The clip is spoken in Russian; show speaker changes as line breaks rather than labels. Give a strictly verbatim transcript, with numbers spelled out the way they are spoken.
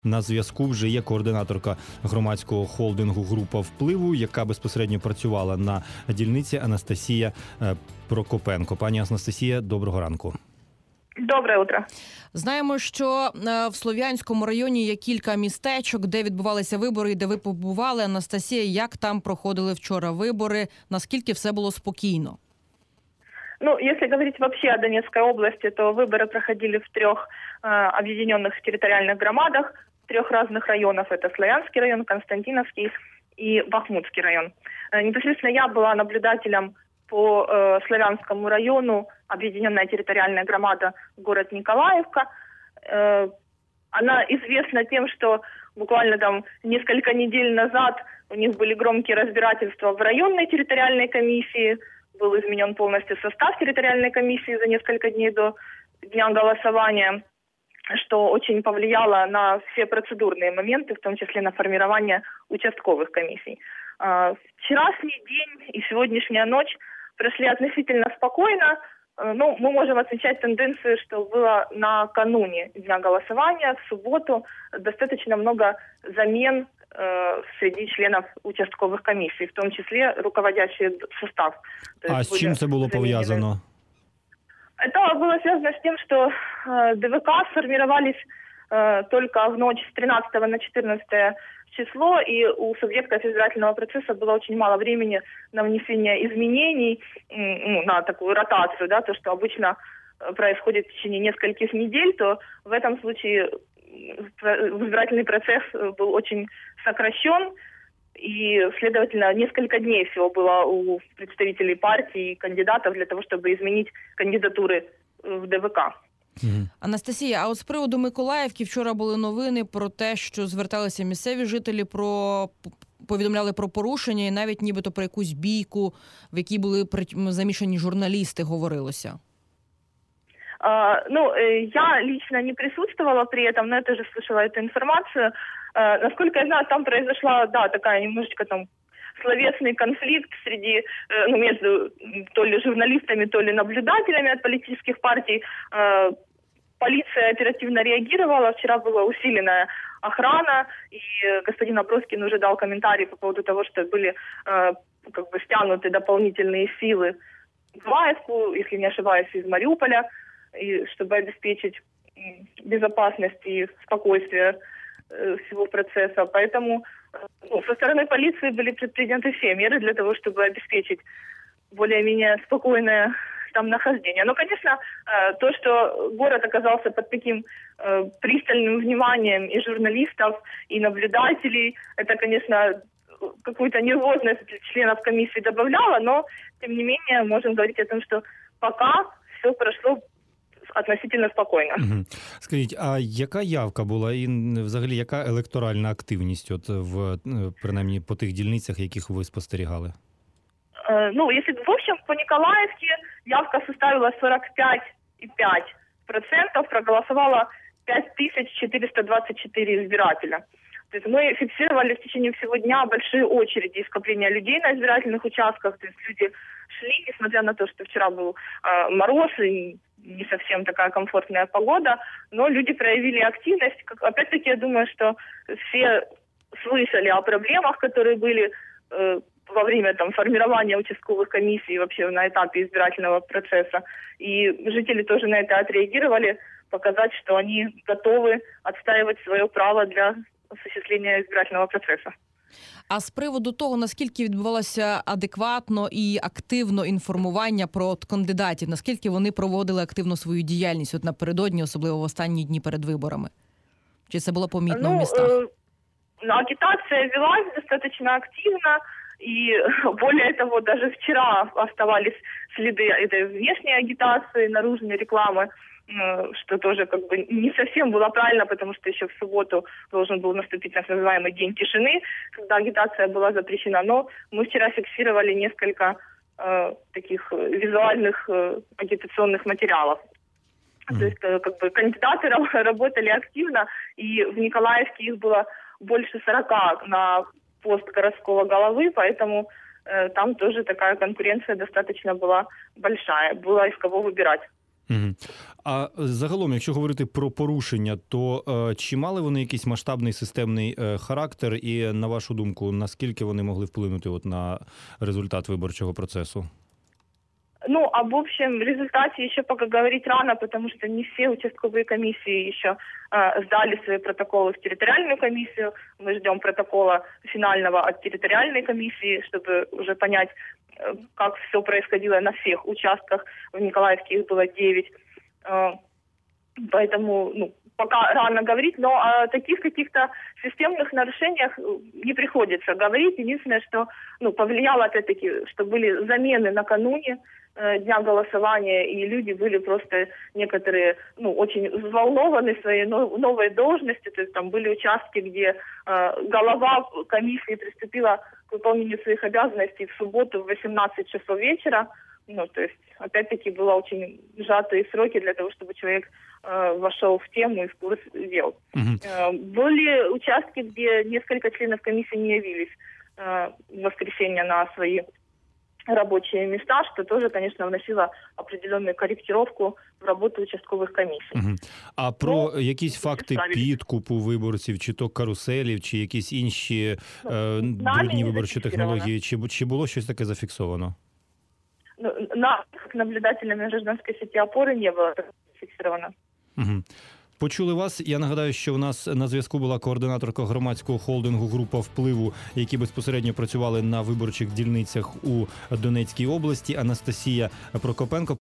На зв'язку вже є координаторка громадського холдингу «Група впливу», яка безпосередньо працювала на дільниці, Анастасія Прокопенко. Пані Анастасія, доброго ранку.
Доброе утро.
Знаємо, що в Слов'янському районі є кілька містечок, де відбувалися вибори і де ви побували. Анастасія, як там проходили вчора вибори? Наскільки все було спокійно?
Ну, если говорить вообще о Донецкой области, то выборы проходили в трех э, объединенных территориальных громадах, в трех разных районах. Это Славянский район, Константиновский и Бахмутский район. Э, непосредственно я была наблюдателем по э, Славянскому району, объединенная территориальная громада, город Николаевка. Э, она известна тем, что буквально там несколько недель назад у них были громкие разбирательства в районной территориальной комиссии. Был изменен полностью состав территориальной комиссии за несколько дней до дня голосования, что очень повлияло на все процедурные моменты, в том числе на формирование участковых комиссий. Вчерашний день и сегодняшняя ночь прошли относительно спокойно. Ну, мы можем отмечать тенденцию, что было накануне дня голосования, в субботу, достаточно много замен э, среди членов участковых комиссий, в том числе руководящий состав.
А с чем это было повязано?
Это было связано с тем, что э, ДВК сформировались э, только в ночь с тринадцатого на четырнадцатое число, и у субъектов избирательного процесса было очень мало времени на внесение изменений, ну, на такую ротацию, да, то, что обычно происходит в течение нескольких недель, то в этом случае избирательный процесс был очень сокращен, и, следовательно, несколько дней всего было у представителей партий и кандидатов для того, чтобы изменить кандидатуры в ДВК.
Анастасія, а от з приводу Миколаївки вчора були новини про те, що зверталися місцеві жителі, про повідомляли про порушення і навіть нібито про якусь бійку, в якій були замішані журналісти, говорилося.
А, ну, я лично не присутствовала при этом, но я тоже слышала эту информацию. А, насколько я знаю, там произошла, да, такая немножечко там словесный конфликт среди, ну, между то ли журналистами, то ли наблюдателями от политических партий. Полиция оперативно реагировала. Вчера была усиленная охрана, и господин Аброскин уже дал комментарий по поводу того, что были как бы стянуты дополнительные силы в Маевку, если не ошибаюсь, из Мариуполя, и чтобы обеспечить безопасность и спокойствие всего процесса. Поэтому ну, со стороны полиции были предприняты все меры для того, чтобы обеспечить более-менее спокойное там нахождение. Но, конечно, то, что город оказался под таким пристальным вниманием и журналистов, и наблюдателей, это, конечно, какую-то нервозность для членов комиссии добавляло, но, тем не менее, можем говорить о том, что пока все прошло относительно спокійно.
Угу. Скажіть, а яка явка була і взагалі яка електоральна активність от в принаймні по тих дільницях, яких ви спостерігали?
Э, ну, если в общем по Николаевке явка составила сорок пять и пять десятых процента, проголосовало пять тысяч четыреста двадцать четыре избирателя. То есть мы фиксировали в течение всего дня большие очереди и скопления людей на избирательных участках. То есть люди шли, несмотря на то, что вчера был э, мороз и не совсем такая комфортная погода, но люди проявили активность. Опять-таки, я думаю, что все слышали о проблемах, которые были э, во время там, формирования участковых комиссий вообще на этапе избирательного процесса. И жители тоже на это отреагировали, показать, что они готовы отстаивать свое право для осуществления избирательного процесса.
А з приводу того, наскільки відбувалося адекватно і активно інформування про от кандидатів, наскільки вони проводили активно свою діяльність от напередодні, особливо в останні дні перед виборами? Чи це було помітно
ну,
в містах?
Э, агитация велась достаточно активно, и более того, даже вчера оставались следы этой внешней агитации, наружной рекламы, что тоже как бы не совсем было правильно, потому что еще в субботу должен был наступить так называемый день тишины, когда агитация была запрещена. Но мы вчера фиксировали несколько э, таких визуальных э, агитационных материалов. Mm-hmm. То есть э, как бы кандидаты работали активно, и в Николаевске их было больше сорока на пост городского головы, поэтому э, там тоже такая конкуренция достаточно была большая, было из кого выбирать.
Угу. А загалом, якщо говорити про порушення, то е, чи мали вони якийсь масштабний системний е, характер і, на вашу думку, наскільки вони могли вплинути от на результат виборчого процесу?
Ну, об общем результате еще пока говорить рано, потому что не все участковые комиссии еще э, сдали свои протоколы в территориальную комиссию. Мы ждем протокола финального от территориальной комиссии, чтобы уже понять, э, как все происходило на всех участках. В Николаевске их было девять. Э, поэтому, ну, пока рано говорить, но о таких каких-то системных нарушениях не приходится говорить. Единственное, что ну, повлияло, опять-таки, что были замены накануне э, дня голосования, и люди были просто некоторые, ну, очень взволнованы своей но- новой должностью. То есть там были участки, где э, голова комиссии приступила к выполнению своих обязанностей в субботу в восемнадцать часов вечера. Ну, то есть, опять-таки, было очень сжатые сроки для того, чтобы человек э, вошел в тему и в курс дел.
Угу.
Э, были участки, где несколько членов комиссии не явились э, в воскресенье на свои рабочие места, что тоже, конечно, вносило определенную корректировку в работу участкових комісій.
Угу. А про
Ну,
якісь факти
ставили.
підкупу виборців, чи то каруселів, чи якісь інші
Ну,
е,
нами
брудні
не
виборчі
зафіксировано.
технології, чи, бу- чи було щось таке зафіксовано?
Ну, нас, как наблюдателями гражданской сети опоры, не было зафиксировано.
Угу. Почули вас. Я нагадаю, що у нас на зв'язку була координаторка громадського холдингу «Група впливу», які безпосередньо працювали на виборчих дільницях у Донецькій області, Анастасія Прокопенко.